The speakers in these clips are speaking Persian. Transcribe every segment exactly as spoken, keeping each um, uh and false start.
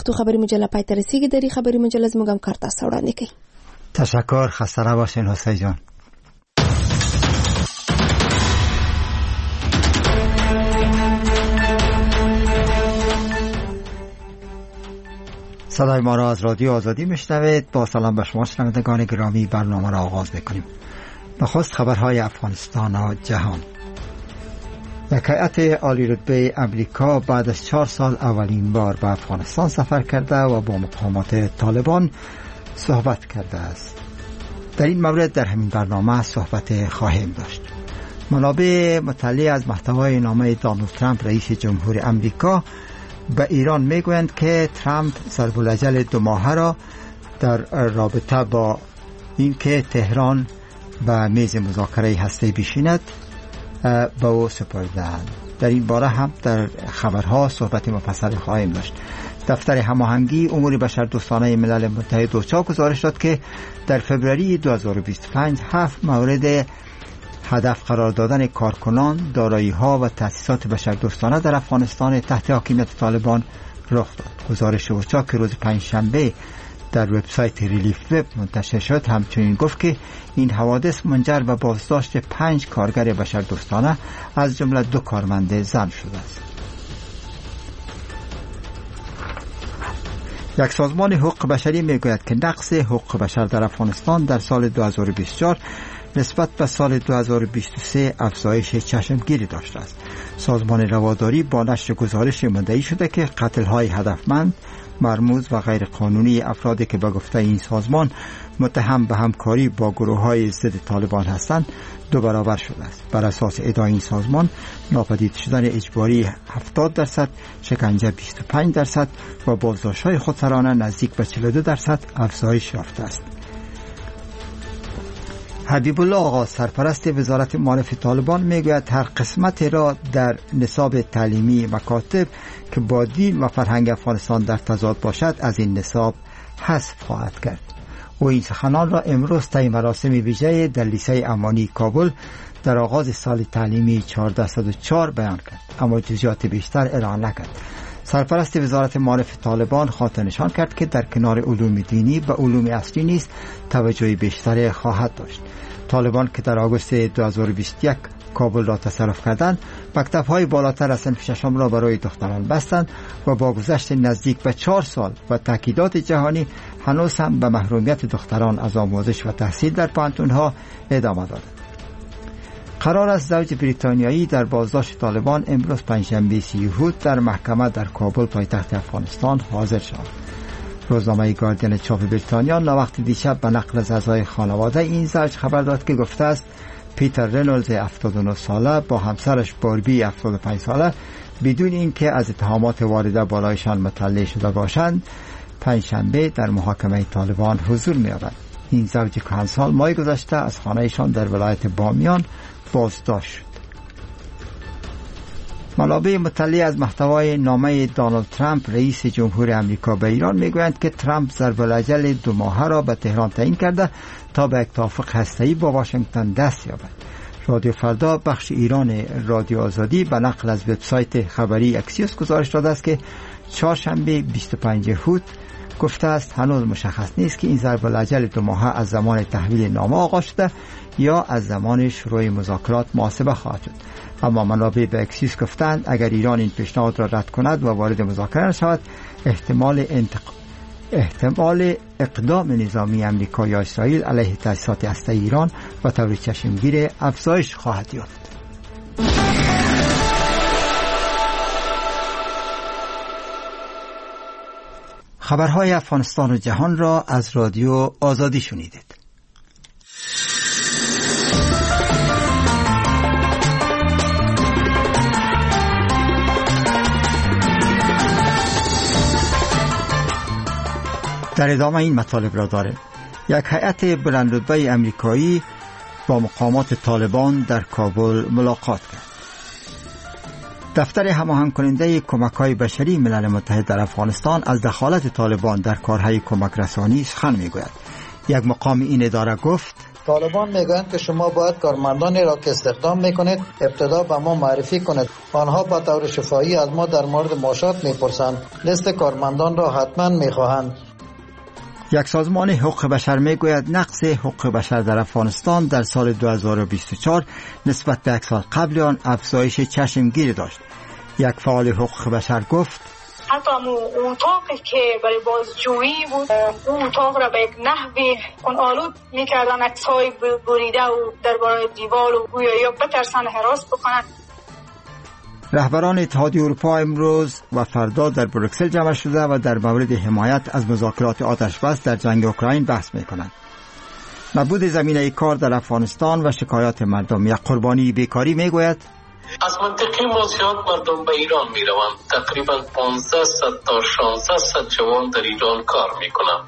پښتو خبري مجله پای ته رسیدي. د دې خبري مجله زموږ هم کار تاسو وړاندې کوي. تشکر. خسته نباشین حسین جان. صدای ما را از رادیو آزادی میشنوید. با سلام به شما شنوندگان گرامی، برنامه را آغاز میکنیم. نخست خبرهای افغانستان و جهان. یک هیئت عالی رتبه امریکا بعد از چهار سال اولین بار به افغانستان سفر کرده و با مقامات طالبان صحبت کرده است. در این مورد در همین برنامه صحبت خواهیم داشت. منابع مطلع از محتوای نامه دونالد ترامپ رئیس جمهور امریکا به ایران میگویند که ترامپ ضرب الاجل دو ماهه را در رابطه با اینکه تهران به میز مذاکره هسته‌ای بشیند به او سپردند. در این باره هم در خبرها صحبت مفصل خواهیم داشت. دفتر هماهنگی امور بشردوستانه ملل متحد اوچا گزارش داد که در فوریه دو هزار و بیست و پنج هفت مورد هدف قرار دادن کارکنان، دارایی‌ها و تأسیسات بشردوستانه در افغانستان تحت حاکمیت طالبان رخ داد. گزارش اوچا که روز پنجشنبه در وبسایت ریلیف وب منتشر شد همچنین گفت که این حوادث منجر به بازداشت پنج کارگر بشردوستانه از جمله دو کارمند زن شده است. یک سازمان حقوق بشری میگوید که نقص حقوق بشر در افغانستان در سال دو هزار و بیست و چهار نسبت به سال دو هزار و بیست و سه افزایش چشمگیری داشته است. سازمان رواداری با نشر گزارش مدعی شده که قتل‌های هدفمند، مرموز و غیر قانونی افرادی که به گفته این سازمان متهم به همکاری با گروه‌های ضد طالبان هستند دو برابر شده است. بر اساس ادعای این سازمان ناپدید شدن اجباری هفتاد درصد، شکنجه بیست و پنج درصد و بازداشت‌های خودسرانه نزدیک به چهل و دو درصد افزایش یافته است. حبیب الله آقا سرپرست وزارت معارف طالبان میگوید هر قسمت را در نصاب تعلیمی مکاتب که با دین و فرهنگ افغانستان در تضاد باشد از این نصاب حذف خواهد کرد. او این سخنان را امروز طی مراسم ویژه در لیسه امانی کابل در آغاز سال تعلیمی چهارده صد و چهار بیان کرد، اما جزئیات بیشتر اعلام نکرد. سرپرست وزارت معارف طالبان خاطر نشان کرد که در کنار علوم دینی به علوم اصلی نیز توجه بیشتر خواهد داشت. طالبان که در آگوست دو هزار و بیست و یک کابل را تصرف کردند، مکتب‌های بالاتر از صنف ششم را برای دختران بستند و با گذشت نزدیک به چهار سال و تاکیدات جهانی هنوز هم به محرومیت دختران از آموزش و تحصیل در پانتون‌ها ادامه دادند. قرار است زوج بریتانیایی در بازداشت طالبان امروز پنجشنبه سی یهود در محکمه در کابل پایتخت افغانستان حاضر شود. روزنامه گاردین چاپ بریتانیا ناوقت دیشب به نقل از اعضای خانواده این زوج خبر داد که گفته است پیتر رنولز هفتاد و نه ساله با همسرش باربی هفتاد و پنج ساله بدون اینکه از اتهامات وارده بالایشان مطلع شده باشند پنجشنبه در محاکمه طالبان حضور می‌یابند. این زوج کهن سال ماه گذشته از خانه‌شان در ولایت بامیان بازداشت شد. منابع مطلع از محتوای نامه دونالد ترامپ رئیس جمهور امریکا به ایران میگویند که ترامپ ضرب الاجل دو ماهه را به تهران تعیین کرده تا به یک توافق هسته‌ای با واشنگتن دست یابد. رادیو فردا بخش ایران رادیو آزادی به نقل از وبسایت خبری اکسیوس گزارش داده است که چهارشنبه بیست و پنج هوت گفته است هنوز مشخص نیست که این ضرب الاجل دو ماهه از زمان تحویل نامه آغاز شده یا از زمان شروع مذاکرات محاسبه خواهد شد. اما منابع به اکسیوس گفتند اگر ایران این پیشنهاد را رد کند و وارد مذاکره نشود احتمال انتق... احتمال اقدام نظامی امریکا یا اسرائیل علیه تأسیسات هسته‌ای ایران و طور چشمگیر افزایش خواهد یافت. خبرهای افغانستان و جهان را از رادیو آزادی شنیدید. در ادامه این مطالب را داریم. یک هیئت بلندرتبه امریکایی با مقامات طالبان در کابل ملاقات کرد. دفتر هماهنگ کننده کمک‌های بشری ملل متحد در افغانستان از دخالت طالبان در کارهای کمک رسانی سخن می‌گوید. یک مقام این اداره گفت طالبان میگویند که شما باید کارمندانی را که استخدام میکنید ابتدا به ما معرفی کنید. آنها به طور شفاهی از ما در مورد معاشات میپرسند. لیست کارمندان را حتما میخواهند. یک سازمان حقوق بشر میگوید نقض حقوق بشر در افغانستان در سال دو هزار و بیست و چهار نسبت به یک سال قبل آن افزایش چشمگیر داشت. یک فعال حقوق بشر گفت حتی اون اتاقی که برای بازجویی بود اون اتاق را به یک نحوی اون آلود میکردن، عکس‌های بریده و درباره دیوار و گویا یا بترسن هراس بکنن. رهبران اتحادیه اروپا امروز و فردا در بروکسل جمع شده و در مورد حمایت از مذاکرات آتشبس در جنگ اوکراین بحث میکنند. نبود زمینه کار در افغانستان و شکایات مردم. یک قربانی بیکاری میگوید از منطقه ما زیاد مردم به ایران می روند. تقریبا پانزده صد تا شانزده صد جوان در ایران کار می کنند.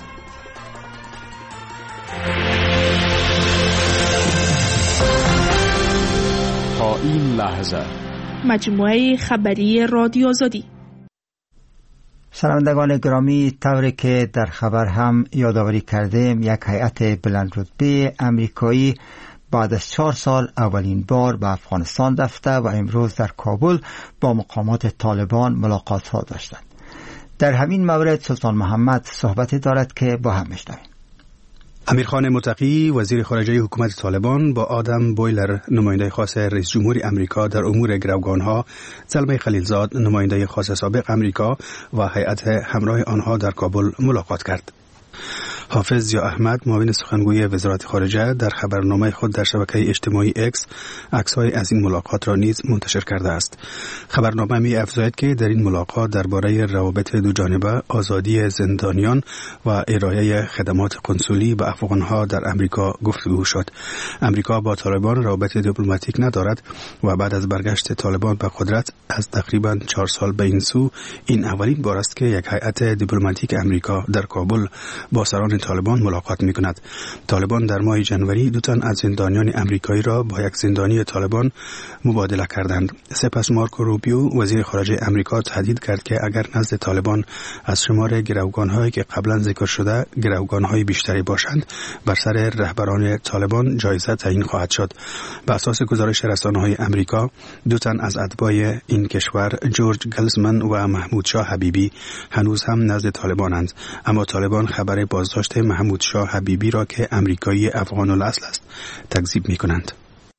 تا این لحظه مجموعه خبری رادیو آزادی. شنوندگان گرامی، طوری که در خبر هم یادآوری کردیم، یک هیئت بلند رتبه امریکایی بعد از چهار سال اولین بار به افغانستان رفته و امروز در کابل با مقامات طالبان ملاقات ها داشتند. در همین مورد سلطان محمد صحبتی دارد که با هم میشنویم. امیرخان متقی وزیر خارجه حکومت طالبان با آدم بویلر نماینده خاص رئیس جمهور امریکا در امور گروگانها، زلمه خلیلزاد نماینده خاص سابق امریکا و هیئت همراه آنها در کابل ملاقات کرد. حافظ ضیا احمد معاون سخنگوی وزارت خارجه در خبرنامه خود در شبکه اجتماعی اکس عکس‌های از این ملاقات را نیز منتشر کرده است. خبرنامه می افزاید که در این ملاقات درباره روابط دو جانبه، آزادی زندانیان و ارائه خدمات کنسولی به افغانها در امریکا گفتگو شد. امریکا با طالبان روابط دیپلماتیک ندارد و بعد از برگشت طالبان به قدرت از تقریبا چهار سال به این سو این اولین بار است که یک هیئت دیپلماتیک امریکا در کابل با سران طالبان ملاقات می کند. طالبان در ماه جنوری دو تن از زندانیان امریکایی را با یک زندانی طالبان مبادله کردند. سپس مارکو روبیو وزیر خارجه امریکا تهدید کرد که اگر نزد طالبان از شمار گروگان‌هایی که قبلا ذکر شده گروگان‌های بیشتری باشند، بر سر رهبران طالبان جایزه تعیین خواهد شد. به اساس گزارش رسانه‌های امریکا، دو تن از اتباع این کشور، جورج گلزمن و محمود شاه حبیبی، هنوز هم نزد طالبانند، اما طالبان خبر بازداشت محمود شاه حبیبی را که امریکایی افغان الاصل است تکذیب می کنند.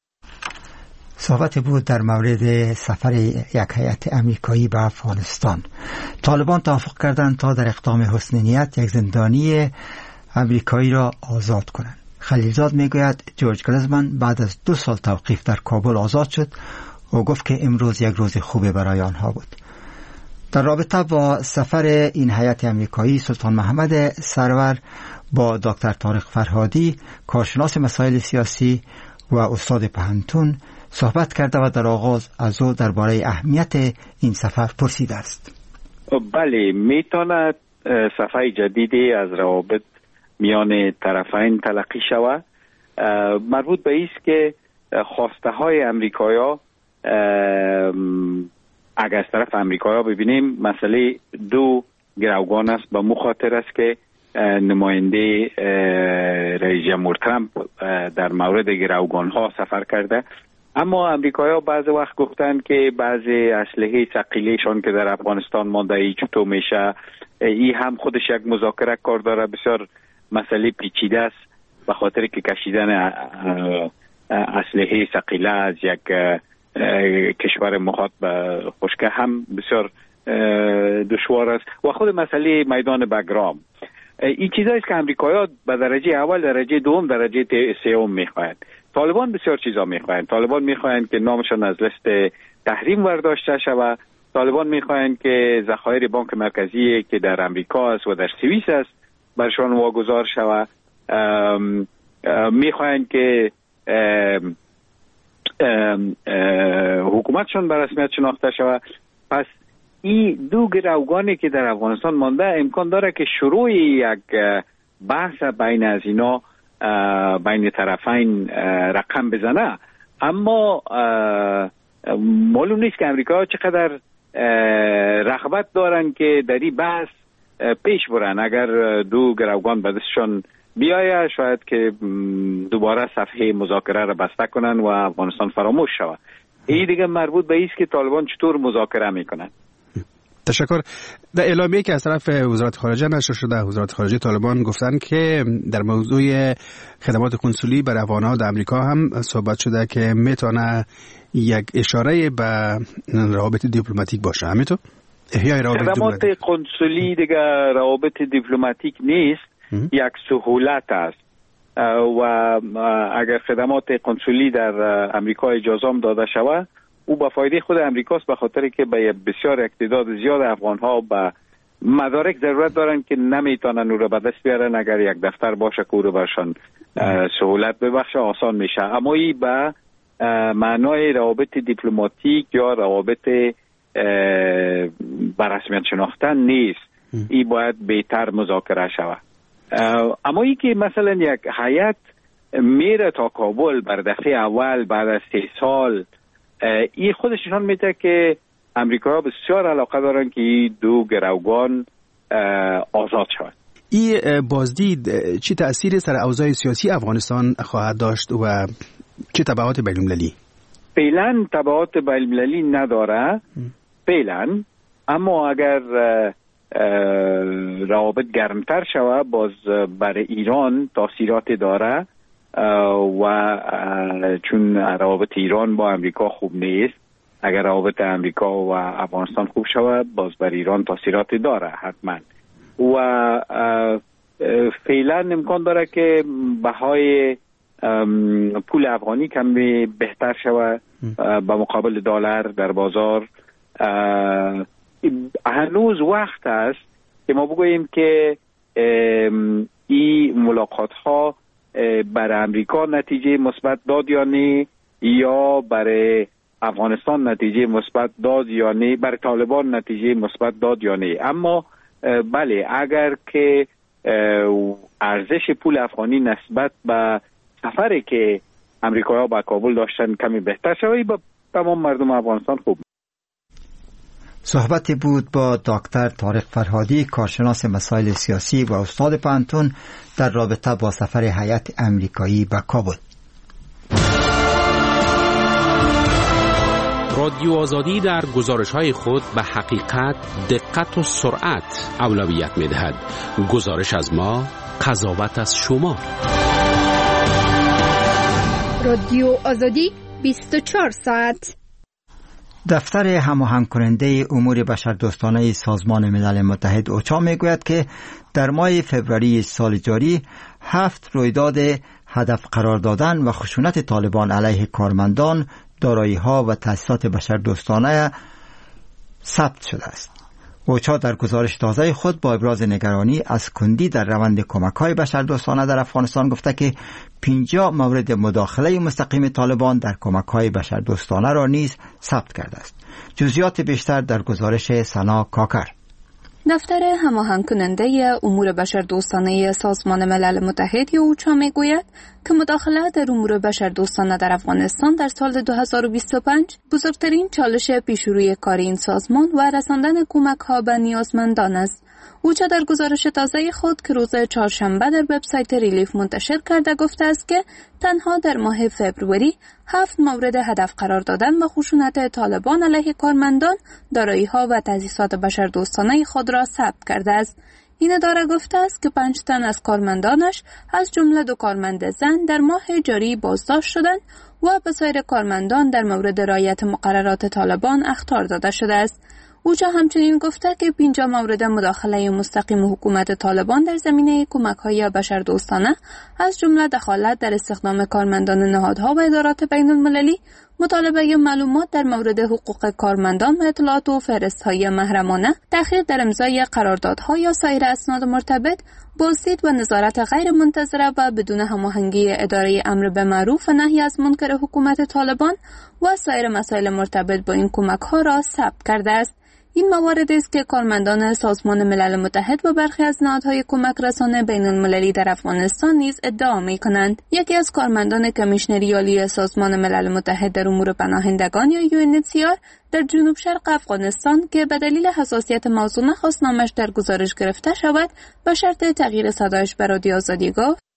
صحبت بود در مورد سفر یک هیئت امریکایی به افغانستان. طالبان توافق کردند تا در اقدام حسن نیت یک زندانی امریکایی را آزاد کنند. خلیلزاد میگوید جورج گلزمن بعد از دو سال توقیف در کابل آزاد شد و گفت که امروز یک روز خوبه برای آنها بود. در رابطه با سفر این هیئت امریکایی، سلطان محمد سرور با دکتر طارق فرهادی، کارشناس مسائل سیاسی و استاد پهنتون صحبت کرده و در آغاز از او درباره اهمیت این سفر پرسیده است. بله، میتواند سفر جدیدی از روابط میان طرفین تلقی شود، مربوط به ایست که خواسته های امریکایا اگر از طرف امریکایا ببینیم مسئله دو گروگان است. به مخاطر است که نماینده رئیس جمهور ترامپ در مورد گروگان ها سفر کرده، اما امریکایا بعض وقت گفتن که بعضی اسلحه ثقیلشان که در افغانستان مانده ای چطور میشه، این هم خودش یک مذاکره کار داره. بسیار مسئله پیچیده است به خاطر که کشیدن اسلحه ثقیله از یک کشور مخاط به خشکه هم بسیار دشوار است و خود مسئله میدان بگرام. این چیزایی است که امریکایی‌ها به درجه اول، درجه دوم، درجه سوم میخواهند. طالبان بسیار چیزا میخواهند. طالبان میخواهند که نامشان از لیست تحریم برداشته شود. طالبان میخواهند که ذخایر بانک مرکزی که در امریکا است و در سوئیس است برشان واگذار شود. میخواهند که ام ام ام حکومتشون به رسمیت شناخته شود. پس این دو گروگانی که در افغانستان مانده امکان داره که شروع یک بحث بین از اینا بین طرفین رقم بزنه، اما معلوم نیست که امریکا چقدر رغبت دارن که در این بحث پیش برن. اگر دو گروگان به دستشان بیایه شاید که دوباره صفحه مذاکره را بسته کنن و افغانستان فراموش شود. این دیگه مربوط به است که طالبان چطور مذاکره میکنن. تشکر. در اعلامیه‌ای که از طرف وزارت خارجه نشر شده، وزارت خارجه طالبان گفتن که در موضوع خدمات کنسولی برای افغان‌ها در امریکا هم صحبت شده که میتونه یک اشاره به روابط دیپلماتیک باشه. همینطور احیای روابط خدمات کنسولی دیگه روابط دیپلماتیک نیست، یک سهولت است و اگر خدمات کنسولی در امریکا اجازه داده شود او به فایده خود امریکاست، به خاطر که به بسیار اقتدار زیاد افغان‌ها به مدارک ضرورت دارن که نمیتونن او را به دست بیارن. اگر یک دفتر باشه که او را برشان سهولت ببخشه آسان میشه، اما این به معنای روابط دیپلماتیک یا روابط به رسمیت شناختن نیست. این باید بهتر مذاکره شود. اما ای که مثلا یک هیئت میره تا کابل بر دفعه اول بعد از سه سال، این خودش نشان میده که امریکا بسیار علاقه دارن که این دو گروگان آزاد شود. این بازدید چه تأثیری سر اوضاع سیاسی افغانستان خواهد داشت و چه تبعات بین‌المللی؟ فعلا تبعات بین‌المللی نداره فعلا، اما اگر روابط گرمتر شود باز برای ایران تاثیرات داره و چون روابط ایران با امریکا خوب نیست، اگر روابط امریکا و افغانستان خوب شود باز بر ایران تاثیرات داره حتما. و فعلا امکان داره که بهای پول افغانی کمی بهتر شود به مقابل دلار در بازار. هنوز وقت است که ما بگوییم که این ملاقات ها برای امریکا نتیجه مثبت داد یا نه، یا برای افغانستان نتیجه مثبت داد یا نه، برای طالبان نتیجه مثبت داد یا نه. اما بله، اگر که ارزش پول افغانی نسبت به سفری که امریکایی‌ها به کابل داشتن کمی بهتر شود، با تمام مردم افغانستان خوب. صحبتی بود با دکتر طارق فرهادی، کارشناس مسائل سیاسی و استاد پانتون در رابطه با سفر هیئت امریکایی به کابل. رادیو آزادی در گزارش‌های خود به حقیقت، دقت و سرعت اولویت می‌دهد. گزارش از ما، قضاوت از شما. رادیو آزادی بیست و چهار ساعت. دفتر هماهنگ کننده امور بشردوستانه سازمان ملل متحد اوچا میگوید که در ماه فوریه سال جاری هفت رویداد هدف قرار دادن و خشونت طالبان علیه کارمندان، دارایی‌ها و تأسیسات بشردوستانه ثبت شده است. اوچا در گزارش تازه خود با ابراز نگرانی از کندی در روند کمک‌های بشردوستانه در افغانستان گفته که پنجاه مورد مداخله مستقیم طالبان در کمک‌های بشردوستانه را نیز ثبت کرده است. جزئیات بیشتر در گزارش سنا کاکر. دفتر هماهنگ کننده امور بشردوستانه سازمان ملل متحد یا اوچا میگوید که مداخله در امور بشردوستانه در افغانستان در سال دو هزار و بیست و پنج بزرگترین چالش پیشروی کار این سازمان و رساندن کمک‌ها به نیازمندان است. اوچا در گزارش تازه خود که روز چهارشنبه در وبسایت ریلیف منتشر کرده گفته است که تنها در ماه فوریه هفت مورد هدف قرار دادن و خشونت طالبان علیه کارمندان، دارایی‌ها و تأسیسات بشردوستانه خود را ثبت کرده است. این اداره گفته است که پنج تن از کارمندانش از جمله دو کارمند زن در ماه جاری بازداشت شدند و به سایر کارمندان در مورد رعایت مقررات طالبان اخطار داده شده است. اوچا همچنین گفته که پنجاه مورد مداخله مستقیم حکومت طالبان در زمینه کمک‌های بشردوستانه از جمله دخالت در استخدام کارمندان نهادها و ادارات بین‌المللی، مطالبه معلومات در مورد حقوق کارمندان و اطلاعات و فهرست‌های محرمانه، تأخیر در امضای قراردادها یا سایر اسناد مرتبط، بازدید و نظارت غیر منتظره و بدون هماهنگی اداره امر به معروف و نهی از منکر حکومت طالبان و سایر مسائل مرتبط با این کمک‌ها را ثبت کرده است. این موارد است که کارمندان سازمان ملل متحد و برخی از نهادهای کمک رسانه بین المللی در افغانستان نیز ادعا می کنند. یکی از کارمندان کمیشنری عالی سازمان ملل متحد در امور پناهندگان یا یو ان اچ سی آر در جنوب شرق افغانستان که به دلیل حساسیت موضوع نخواست نامش در گزارش گرفته شود، به شرط تغییر صدایش به رادیو آزادی گفت: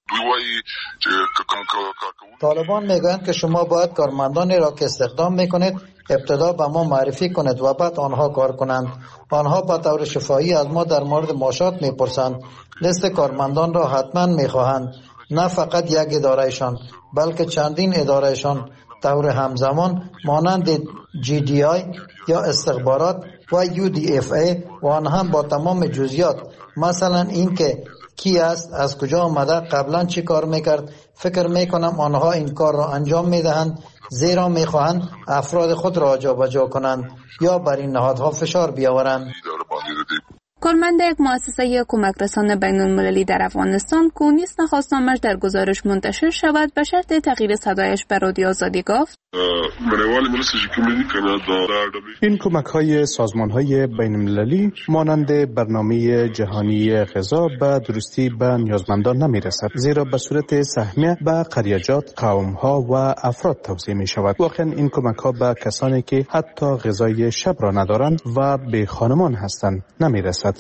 طالبان میگویند که شما باید کارمندانی را که استخدام میکنید ابتدا به ما معرفی کنید و بعد آنها کار کنند. آنها به طور شفاهی از ما در مورد معاشات میپرسند. لیست کارمندان را حتما میخواهند، نه فقط یک ادارهشان بلکه چندین ادارهشان طور همزمان مانند جی دی آی یا استخبارات و یو دی اف ای و آن هم با تمام جزئیات، مثلا اینکه کی است، از کجا آمده، قبلا چی کار میکرد. فکر میکنم آنها این کار را انجام میدهند زیرا میخواهند افراد خود را جابجا کنند یا بر این نهادها فشار بیاورند. کارمند یک مؤسسه کمک رسان بین المللی در افغانستان که نیز نخواستنامش در گزارش منتشر شود به شرط تغییر صدایش به رادیو آزادی گفت این کمک های سازمان های بین المللی مانند برنامه جهانی غذا به درستی به نیازمندان نمی رسد، زیرا به صورت سهمیه به قریجات، قوم ها و افراد توزیع می شود. واقعا این کمک ها به کسانی که حتی غذای شب را ندارند و به خانمان هستند نمی رسد.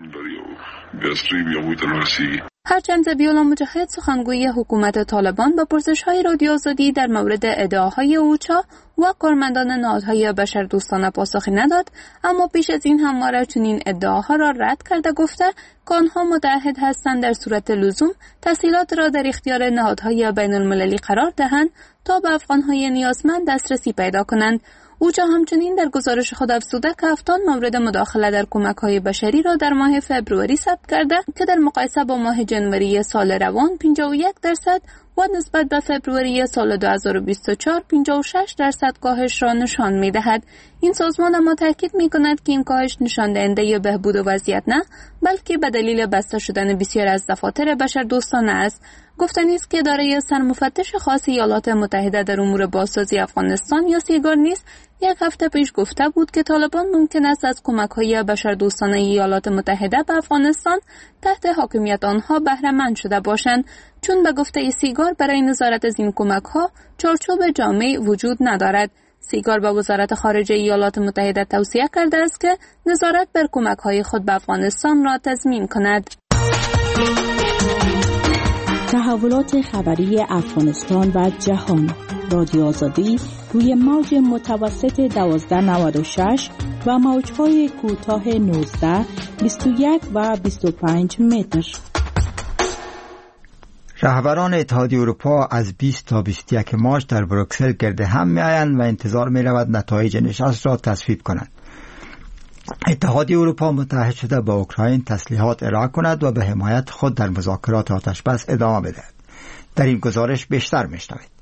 هرچند ذبیح‌الله مجاهد سخنگوی حکومت طالبان با پرسش‌های رادیو آزادی در مورد ادعاهای اوچا و کارمندان نهادهای بشردوستانه پاسخی نداد، اما پیش از این همواره چنین ادعاها را رد کرده گفته که آنها متعهد هستند در صورت لزوم تسهیلات را در اختیار نهادهای بین المللی قرار دهند تا به افغانهای نیازمند دسترسی پیدا کنند. اوچا همچنین در گزارش خود افزوده که هفتاد مورد مداخله در کمک‌های بشری را در ماه فبروری ثبت کرده که در مقایسه با ماه جنوری سال روان پنجاه و یک درصد و نسبت به فبروری سال دو هزار و بیست و چهار پنجاه و شش درصد کاهش را نشان می‌دهد. این سازمان اما تاکید می‌کند که این کاهش نشان دهنده بهبود وضعیت نه، بلکه به دلیل بسته شدن بسیار از دفاتر بشردوستانه است. گفتنی است که اداره سرمفتش خاص ایالات متحده در امور بازسازی افغانستان یا سیگار نیز یک هفته پیش گفته بود که طالبان ممکن است از کمک‌های بشردوستانه ایالات متحده به افغانستان تحت حاکمیت آنها بهره مند شده باشند، چون به گفته سیگار برای نظارت از این کمک‌ها چارچوب جامع وجود ندارد. سیگار به وزارت خارجه ایالات متحده توصیه کرده است که نظارت بر کمک‌های خود به افغانستان را تضمین کند. تحولات خبری افغانستان و جهان. رادیو آزادی روی موج متوسط دوازده نود و شش و موج‌های کوتاه نوزده، بیست و یک و بیست و پنج متر. رهبران اتحادیه اروپا از بیست تا بیست و یک مارس در بروکسل گرد هم می‌آیند و انتظار می‌رود نتایج نشست را تصویب کنند. اتحادیه اروپا متحد شده با اوکراین تسلیحات ارائه کند و به حمایت خود در مذاکرات آتشبس ادامه بدهد. در این گزارش بیشتر می‌شنوید.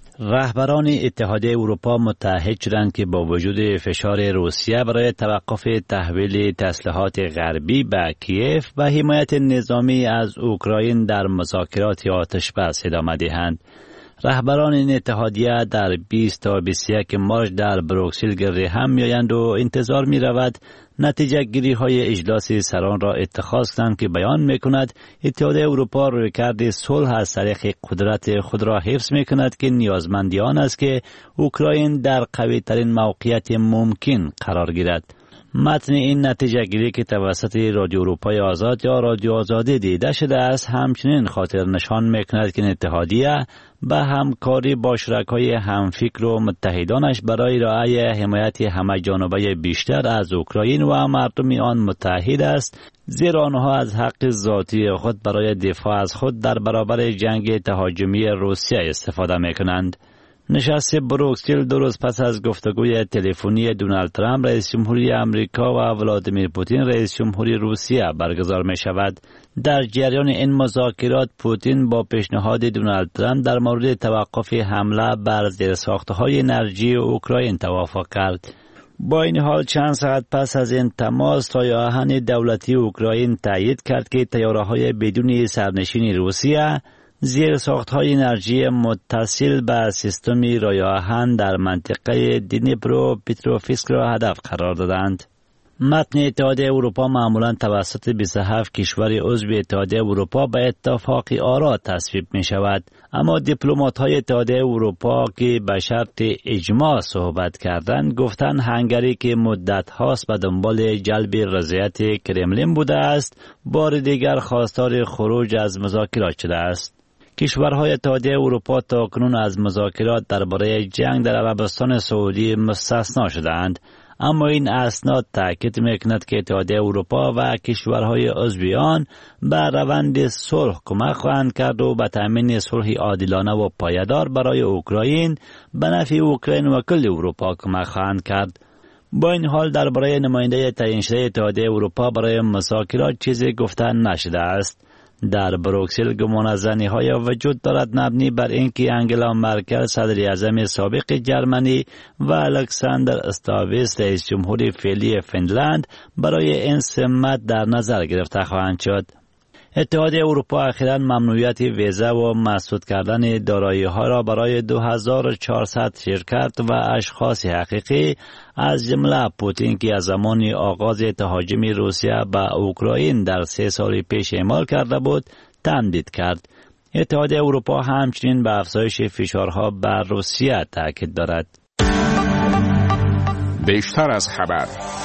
رهبران اتحادیه اروپا متحد شدند که با وجود فشار روسیه برای توقف تحویل تسلیحات غربی به کیف و حمایت نظامی از اوکراین در مذاکرات آتشبس ادامه دهند. رهبران این اتحادیه در بیست تا بیست و یک مارس در بروکسل گرد هم می‌آیند و انتظار می‌رود نتیجه گیری های اجلاس سران را اتخاذ کنند که بیان می‌کند اتحادیه اروپا رویکرد صلح از طریق قدرت خود را حفظ می‌کند که نیازمندی آن است که اوکراین در قوی ترین موقعیت ممکن قرار گیرد. متن این نتیجه گیری که توسط رادیو اروپای آزاد یا رادیو آزادی دیده شده است همچنین خاطر نشان می‌کند که اتحادیه به همکاری با شرکای همفکر و متحدانش برای رعایت حمایت همه جانبه بیشتر از اوکراین و مردم آن متحد است، زیرا آنها از حق ذاتی خود برای دفاع از خود در برابر جنگ تهاجمی روسیه استفاده می‌کنند. نشست بروکسل دو روز پس از گفتگوی تلفنی دونالد ترامپ رئیس جمهوری آمریکا و ولادیمیر پوتین رئیس جمهوری روسیه برگزار می شود. در جریان این مذاکرات پوتین با پیشنهاد دونالد ترامپ در مورد توقف حمله بر زیرساخت‌های انرژی اوکراین توافق کرد. با این حال چند ساعت پس از این تماس رای آهن دولتی اوکراین تایید کرد که طیاره‌های بدون سرنشین روسیه زیر ساخت‌های انرژی متصل به سیستم رای آهن در منطقه دنیپرو پتروفسک را هدف قرار دادند. متن اتحادیه اروپا معمولاً توسط بیست و هفت کشور عضو اتحادیه اروپا به اتفاق آرا تصویب می شود، اما دیپلمات‌های اتحادیه اروپا که به شرط اجماع صحبت کردند گفتند هنگری که مدت هاست به دنبال جلب رضایت کرملین بوده است بار دیگر خواستار خروج از مذاکرات شده است. کشورهای اتحادیه اروپا تاکنون از مذاکرات درباره جنگ در عربستان سعودی مستثنا شدند، اما این اسناد تاکید میکند که اتحادیه اروپا و کشورهای عضو آن به روند صلح کمک خواهند کرد و به تامین صلح عادلانه و پایدار برای اوکراین به نفع اوکراین و کل اروپا کمک خواهند کرد. با این حال درباره نماینده تعیین شده اتحادیه اروپا برای مذاکرات چیزی گفته نشده است. در بروکسل گمانه‌زنی های وجود دارد مبنی بر اینکه انگلا مرکل صدر اعظم سابق جرمنی و الکساندر استاویس رئیس جمهور فعلی فنلند برای این سمت در نظر گرفته خواهند شد. اتحادیه اروپا اخیراً ممنوعیت ویزا و مسدود کردن دارایی‌ها را برای دو هزار و چهارصد شرکت و اشخاص حقیقی از جمله پوتین که از زمان آغاز تهاجم روسیه به اوکراین در سه سال پیش اعمال کرده بود تمدید کرد. اتحادیه اروپا همچنین به افزایش فشارها بر روسیه تاکید دارد. بیشتر از خبر.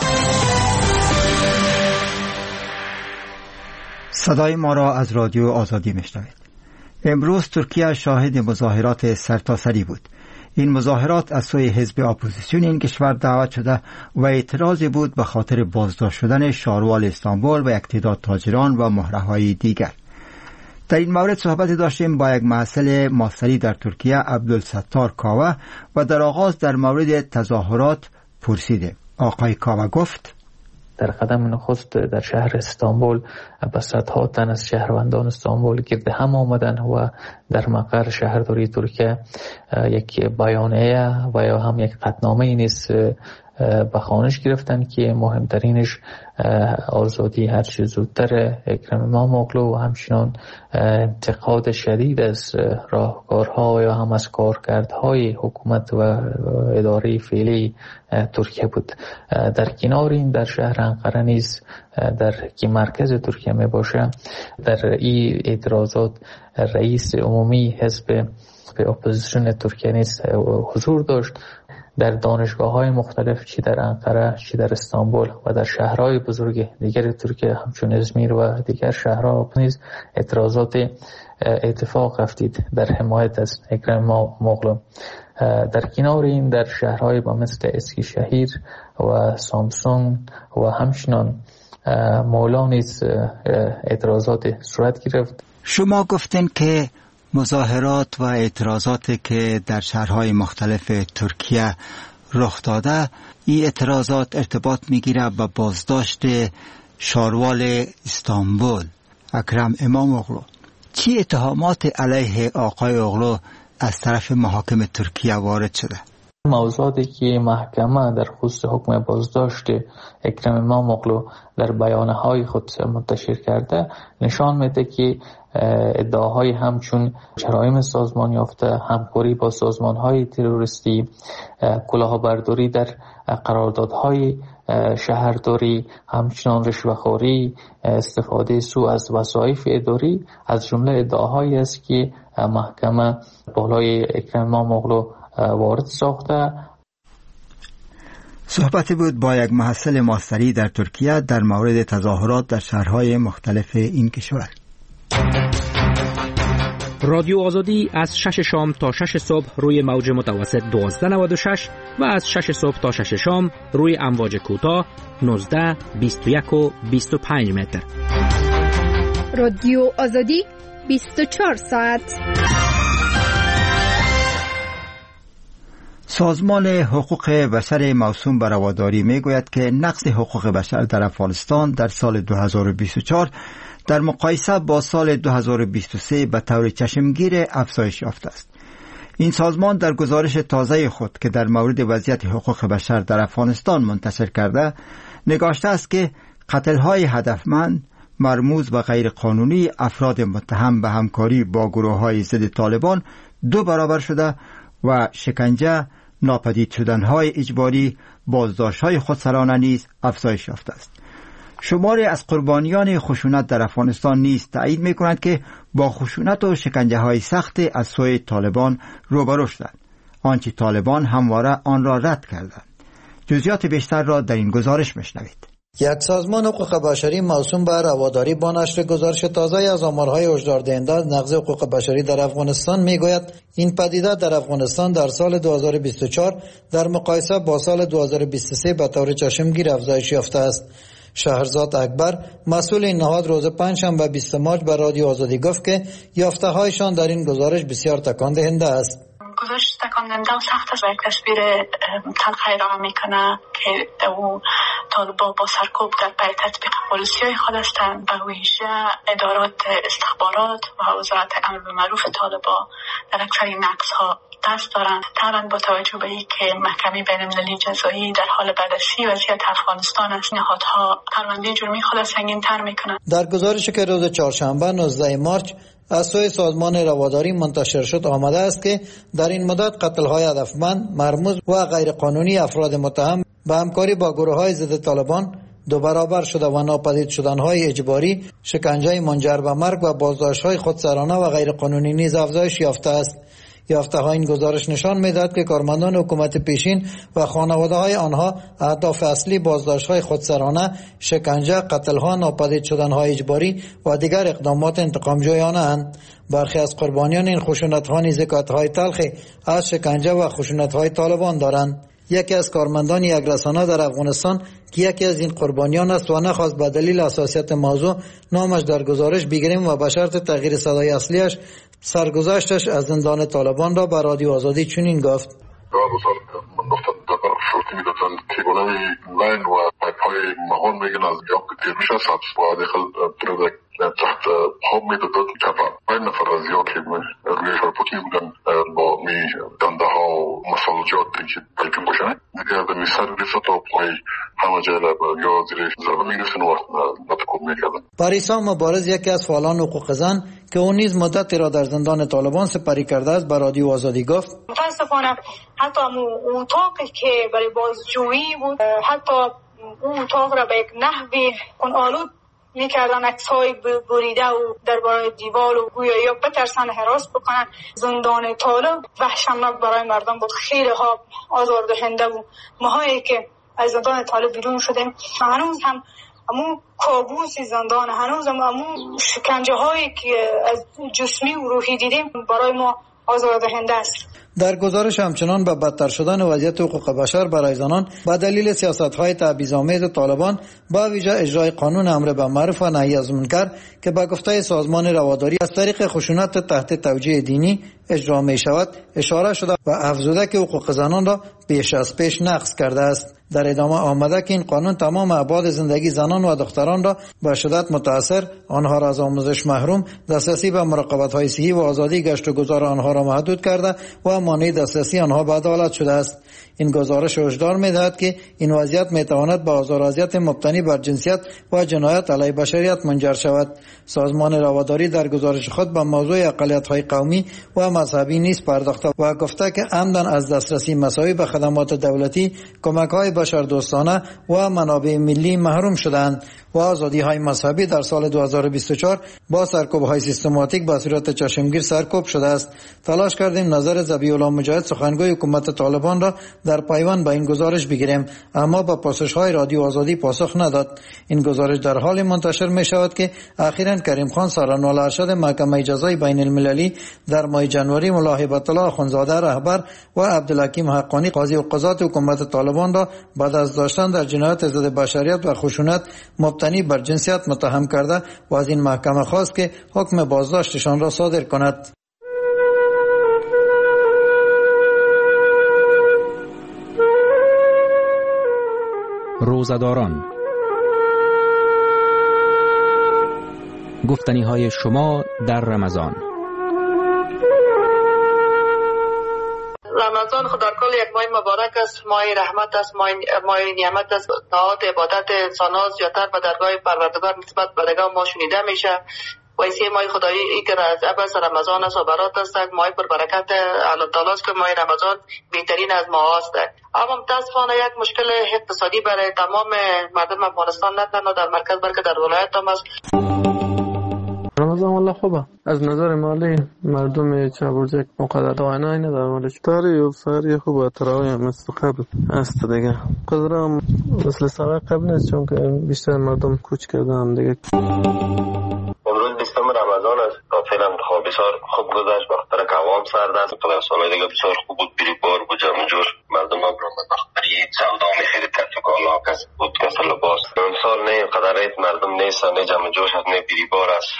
صدای ما را از رادیو آزادی میشنوید. امروز ترکیه شاهد مظاهرات سرتاسری بود. این مظاهرات از سوی حزب اپوزیسیون این کشور دعوت شده و اعتراضی بود به خاطر بازداشت شدن شاروال استانبول و یک تعداد تاجران و مهره‌های دیگر. در این مورد صحبت داشتیم با یک محصل ماستری در ترکیه عبدالستار کاوه و در آغاز در مورد تظاهرات پرسیده. آقای کاوه گفت در قدم نخست در شهر استانبول به صدها تن از شهروندان استانبول گرد هم آمدن و در مقر شهرداری ترکیه یک بیانیه و یا هم یک قطعنامه نیست به خوانش گرفتن که مهمترینش آزادی هر چه زودتر اکرم اماموغلو و همچنان انتقاد شدید از راهکارها یا هم از کارکردهای حکومت و اداره فعلی ترکیه بود. در کنار این در شهر انقره نیز در که مرکز ترکیه می باشه در این اعتراضات رئیس عمومی حزب اپوزیسیون ترکیه نیز حضور داشت. در دانشگاه‌های مختلف چی در انقره چی در استانبول و در شهرهای بزرگ دیگر ترکیه همچون ازمیر و دیگر شهرها نیز اعتراضات اتفاق افتید در حمایت از اکرم اماموغلو. در کنار این در شهرهای با مثل اسکیشهیر و سامسون و همچنان مولا نیز اعتراضات صورت گرفت. شما گفتین که مظاهرات و اعتراضاتی که در شهرهای مختلف ترکیه رخ داده، این اعتراضات ارتباط میگیره با بازداشت شاروال استانبول اکرم اماموغلو. چی اتهامات علیه آقای اوغلو از طرف محاکم ترکیه وارد شده؟ موضوعاتی که محکمه در خصوص حکم بازداشت اکرم اماموغلو در بیانیه‌های خود منتشر کرده نشان میده که ادعاهای همچون جرایم سازمان یافته، همکاری با سازمان‌های تروریستی، کلاهبرداری در قراردادهای شهرداری، همچنان رشوه‌خوری، استفاده سوء از وظایف اداری از جمله ادعاهایی است که محکمه بالای اکرم اماموغلو وارد ساخته. صحبتی بود با یک محصل ماستری در ترکیه در مورد تظاهرات در شهرهای مختلف این کشور. رادیو آزادی از شش شام تا شش صبح روی موج متوسط دوازده نود و شش و از شش صبح تا شش شام روی امواج کوتاه نوزده، بیست و یک و بیست و پنج متر. رادیو آزادی بیست و چهار ساعت. سازمان حقوق بشر موسوم به رواداری میگوید که نقض حقوق بشر در افغانستان در سال دو هزار و بیست و چهار در مقایسه با سال دو هزار و بیست و سه به طور چشمگیر افزایش یافته است. این سازمان در گزارش تازه خود که در مورد وضعیت حقوق بشر در افغانستان منتشر کرده نگاشته است که قتل‌های هدفمند، مرموز و غیر قانونی افراد متهم به همکاری با گروه‌های ضد طالبان دو برابر شده و شکنجه، ناپدید شدن‌های اجباری، بازداشت‌های خودسرانه نیز افزایش یافته است. شماری از قربانیان خشونت در افغانستان نیز تایید می‌کنند که با خشونت و شکنجه‌های سخت از سوی طالبان روبرو شدند، آنچه طالبان همواره آن را رد کردند. جزئیات بیشتر را در این گزارش می‌شنوید. یک سازمان حقوق بشری موسوم به رواداری با نشر گزارش تازه از آمارهای هشدار دهنده از نقض حقوق بشری در افغانستان میگوید این پدیده در افغانستان در سال دو هزار و بیست و چهار در مقایسه با سال دو هزار و بیست و سه به طور چشمگیر افزایش یافته است. شهرزاد اکبر مسئول این نهاد روز پنجشنبه بیست مارس به رادیو آزادی گفت که یافته هایشان در این گزارش بسیار تکان دهنده است. گزارش تکان دهنده و سخت است و یک تصویر تلخ ارائه میکنه که او طالبان با سرکوب در پی تطبیق پالیسی‌های خود هستند. به ویژه ادارات استخبارات و وزارت امر بالمعروف طالبان در اکثر این نقض‌ها دست دارند. طبعا با توجه به اینکه محکمه بین‌المللی جزایی در حال بررسی وضعیت افغانستان است، نهادها پرونده جرمی خود سنگین‌تر میکنند. در گزارشی که روز چهارشنبه نوزدهم مارس از سوی سازمان رواداری منتشر شد آمده است که در این مدت قتل‌های هدفمند، مرموز و غیرقانونی افراد متهم به همکاری با گروه‌های ضد طالبان دو برابر شده و ناپدید شدن‌های اجباری، شکنجه منجر به مرگ و بازداشت‌های خودسرانه و غیرقانونی نیز افزایش یافته است. یافته ها این گزارش نشان می‌دهد که کارمندان حکومت پیشین و خانواده‌های آنها اهداف اصلی بازداشت‌های خودسرانه، شکنجه، قتل‌ها، ناپدید شدن‌های اجباری و دیگر اقدامات انتقام‌جویانه اند. برخی از قربانیان این خشونت‌ها نیز حکایت‌های تلخی از شکنجه و خشونت‌های طالبان دارند. یکی از کارمندان یک رسانه در افغانستان که یکی از این قربانیان است و نخواست به دلیل حساسیت موضوع نامش در گزارش بگیریم و به شرط تغییر صدای اصلیش سرگذشتش از زندان طالبان را به رادیو آزادی چنین گفت: شرطی میدادن تیبونه لاین و پایپ های مهان میگن از یا که تیر میشه سبز با داخل تردک تحت خواب میدادد چپا پای نفر از یا که روی شرپوتی بودن با می دنده ها و مسالجات که پایپین باشن دیگه در میسر ریفت و پای همه جای یا زیر زربه میرسن و نتکون میکردن. پاریسا مبارز یکی از فعالان حقوق زن که اون نیز مدتی را در زندان طالبان سپری کرده است به رادیو آزادی گفت: متاسفانه حتی اون اتاقی که برای بازجویی بود، حتی اون اتاق را به یک نحوی آلود میکردن، عکس‌های بریده و درباره دیوار و گویا یا بترسن هراس بکنن. زندان طالب وحشتناک برای مردم بود، خیلی ها آزاردهنده بود. ماهایی که از زندان طالب بیرون شدیم هنوز هم همون کابوسی زندان، هنوز هم همون شکنجه هایی که از جسمی و روحی دیدیم برای ما آزاردهنده است. در گزارش همچنان به بدتر شدن وضعیت حقوق بشر برای زنان به دلیل سیاست‌های تبعیض‌آمیز طالبان با ویژه اجرای قانون امر بالمعروف و نهی از منکر که به گفته سازمان رواداری از طریق خشونت تحت توجیه دینی اجرا می شود اشاره شده و افزوده که حقوق زنان را پیش از پیش نقض کرده است. در ادامه آمده که این قانون تمام ابعاد زندگی زنان و دختران را به شدت متاثر، آنها را از آموزش محروم، دسترسی به مراقبت‌های صحی و آزادی گشت و گذار آنها را محدود کرده و مانع دسترسی آنها به عدالت شده است. این گزارش هشدار می‌دهد که این وضعیت می‌تواند به آزار و اذیت مبتنی بر جنسیت و جنایت علیه بشریت منجر شود. سازمان رواداری در گزارش خود به موضوع اقلیت‌های قومی و مذهبی نیز پرداخته و گفته که عمدن از دسترسی مساوی به خدمات دولتی، کمک‌های بشردوستانه و منابع ملی محروم شدند و آزادی‌های مذهبی در سال دو هزار و بیست و چهار با سرکوب‌های سیستماتیک به صورت چشمگیر سرکوب شده است. تلاش کردیم نظر ذبیح الله مجاهد سخنگوی حکومت طالبان را در پیوند به این گزارش بگیریم، اما با پرسش‌های رادیو آزادی پاسخ نداد. این گزارش در حال منتشر می شود که اخیراً کریم خان سرانوال ارشد محکمه جزای بین المللی در ماه جنوری ملا هیبت الله اخوندزاده رهبر و عبدالحکیم حقانی قاضی و قضات حکومت طالبان را با دست داشتن در جنایت ضد بشریت و خشونت مبتنی بر جنسیت متهم کرده و از این محکمه خواست که حکم بازداشتشان را صادر کند. روزداران، گفتنی های شما در رمضان. رمضان خود در کل یک ماه مبارک است، ماه رحمت است، ماه نعمت است. نهاد عبادت انسان ها زیادتر به درگاه پروردگار نسبت به دیگر ما شنیده میشه و ایسی ماه خدایی ای که از ابس رمضان است و برات است، ماه پر برکت الله تعالی است که ماه رمضان بهترین از ماه است. اما متاسفانه یک مشکل اقتصادی برای تمام مردم افغانستان نه تنها در مرکز بلکه در ولایت هم است. رمضان مالا خوبه. از نظر مالی مردم چابرجک مقدر دواینایی نداره ولی تاری و ساری خوبه. تراوی هم مثل قبل است دیگه. قدرم مثل سال قبل نیست چون که بیشتر مردم کوچ کردن دیگه. امروز بیستم رمضان است. تا فعلا خواب بسیار خوب گذشت. بخاطر که هوام سرد است. تا سال دیگه بسیار خوب بود. بیری بار بود جمع جور. مردم ها برام بخاطر یه سودا میخرید کسی کالا کسی بود کسی لباس. امسال نه قدرت مردم نیست. نه جمع جوش است. نه بیری بار است.